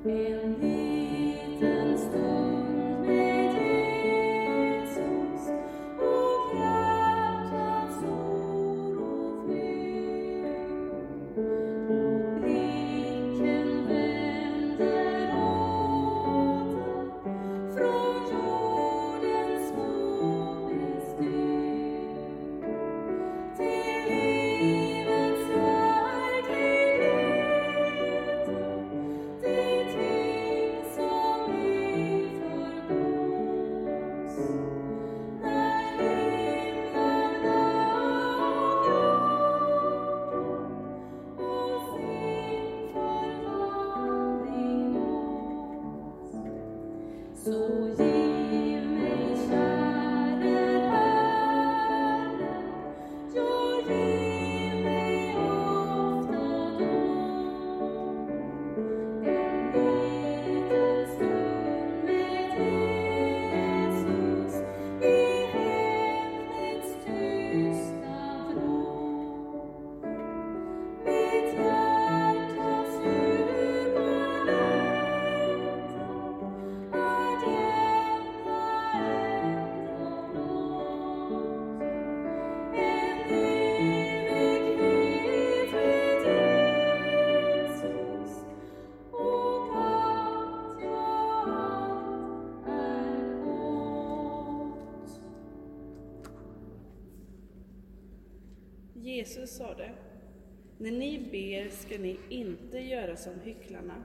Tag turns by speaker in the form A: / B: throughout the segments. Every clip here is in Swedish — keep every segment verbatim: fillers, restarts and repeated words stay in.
A: Jesus sa det: när ni ber ska ni inte göra som hycklarna.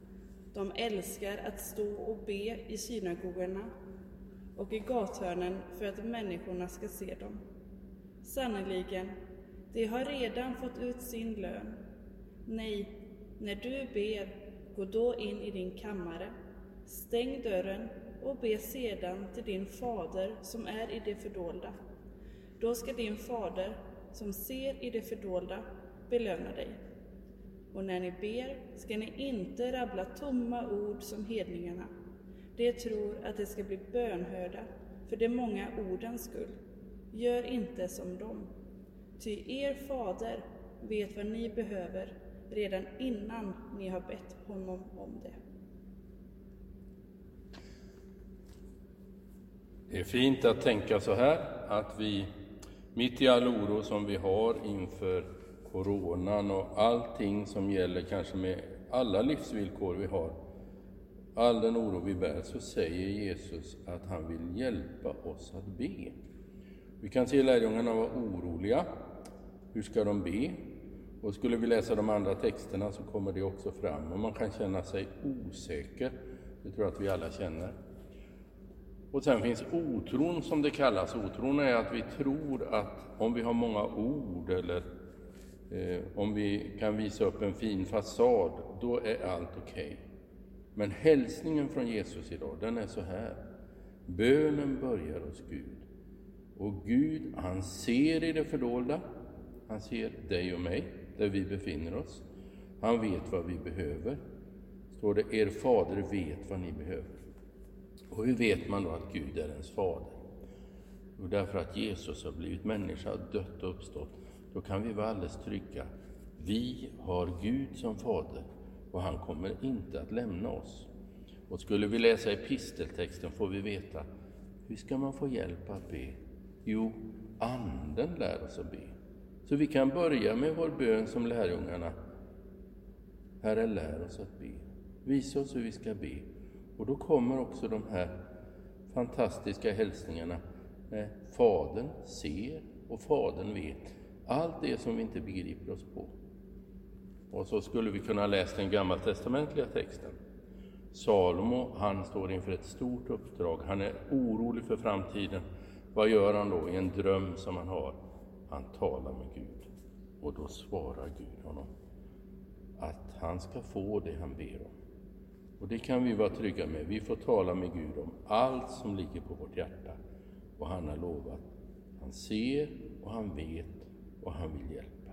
A: De älskar att stå och be i synagogorna och i gathörnen för att människorna ska se dem. Sannoliken, de har redan fått ut sin lön. Nej, när du ber, gå då in i din kammare, stäng dörren och be sedan till din fader som är i det fördolda. Då ska din fader som ser i det fördolda belöna dig. Och när ni ber ska ni inte rabbla tomma ord som hedningarna. De tror att det ska bli bönhörda för de många ordens skull. Gör inte som dem. Ty er fader vet vad ni behöver redan innan ni har bett honom om det.
B: Det är fint att tänka så här, att vi mitt i all oro som vi har inför coronan och allting som gäller kanske med alla livsvillkor vi har, all den oro vi bär, så säger Jesus att han vill hjälpa oss att be. Vi kan se lärjungarna vara oroliga. Hur ska de be? Och skulle vi läsa de andra texterna så kommer det också fram. Och man kan känna sig osäker. Det tror jag att vi alla känner. Och sen finns otron som det kallas. Otron är att vi tror att om vi har många ord eller eh, om vi kan visa upp en fin fasad, då är allt okej. Okay. Men hälsningen från Jesus idag, den är så här. Bönen börjar hos Gud. Och Gud, han ser i det fördolda. Han ser dig och mig, där vi befinner oss. Han vet vad vi behöver. Står det, er fader vet vad ni behöver. Och hur vet man då att Gud är ens fader? Och därför att Jesus har blivit människa, dött och uppstått. Då kan vi vara alldeles trygga. Vi har Gud som fader och han kommer inte att lämna oss. Och skulle vi läsa episteltexten får vi veta, hur ska man få hjälp att be? Jo, anden lär oss att be. Så vi kan börja med vår bön som lärjungarna. Herre, lär oss att be. Visa oss hur vi ska be. Och då kommer också de här fantastiska hälsningarna. Nej, Fadern ser och Fadern vet. Allt det som vi inte begriper oss på. Och så skulle vi kunna läsa den gammaltestamentliga texten. Salomo, han står inför ett stort uppdrag. Han är orolig för framtiden. Vad gör han då i en dröm som han har? Han talar med Gud. Och då svarar Gud honom att han ska få det han ber om. Och det kan vi vara trygga med. Vi får tala med Gud om allt som ligger på vårt hjärta. Och han har lovat. Han ser och han vet och han vill hjälpa.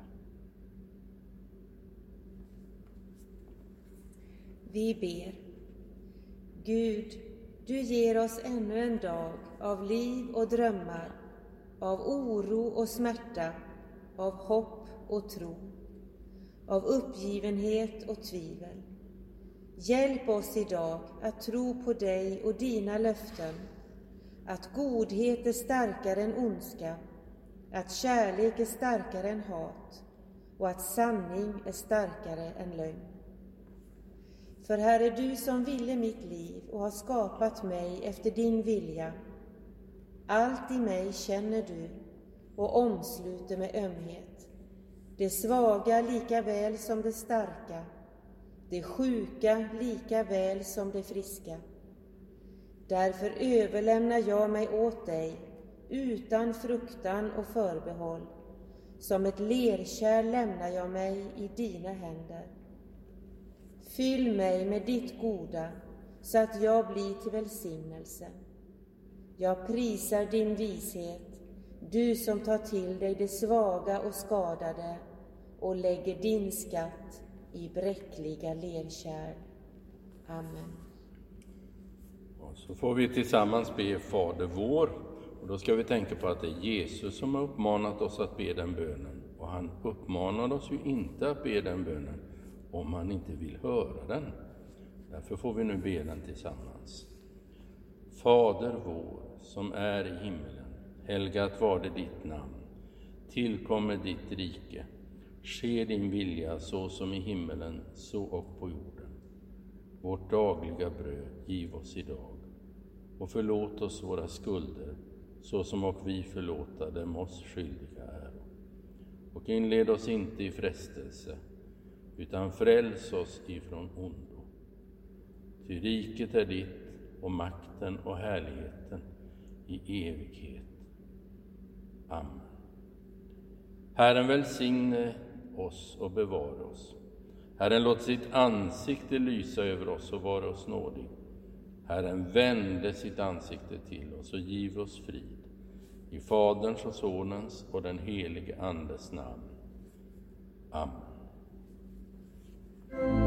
C: Vi ber. Gud, du ger oss ännu en dag av liv och drömmar, av oro och smärta, av hopp och tro, av uppgivenhet och tvivel. Hjälp oss idag att tro på dig och dina löften, att godhet är starkare än ondska, att kärlek är starkare än hat och att sanning är starkare än lögn. För här är du som ville mitt liv och har skapat mig efter din vilja. Allt i mig känner du och omsluter med ömhet. Det svaga lika väl som det starka, det sjuka lika väl som det friska. Därför överlämnar jag mig åt dig utan fruktan och förbehåll. Som ett lerkärl lämnar jag mig i dina händer. Fyll mig med ditt goda så att jag blir till välsignelse. Jag prisar din vishet, du som tar till dig det svaga och skadade och lägger din skatt i bräckliga lerkärl. Amen.
B: Och så får vi tillsammans be Fader vår, och då ska vi tänka på att det är Jesus som har uppmanat oss att be den bönen, och han uppmanar oss ju inte att be den bönen om man inte vill höra den. Därför får vi nu be den tillsammans. Fader vår som är i himmelen, helgat var det ditt namn. Tillkommer ditt rike. Ske din vilja så som i himmelen, så och på jorden. Vårt dagliga bröd giv oss idag. Och förlåt oss våra skulder, så som och vi förlåta dem oss skyldiga är. Och inled oss inte i frestelse, utan fräls oss ifrån ondo. Ty riket är ditt och makten och härligheten i evighet. Amen. Herren välsigne oss och bevara oss. Herren låt sitt ansikte lysa över oss och vara oss nådig. Herren vände sitt ansikte till oss och giv oss frid. I Faderns och Sonens och den helige Andes namn. Amen.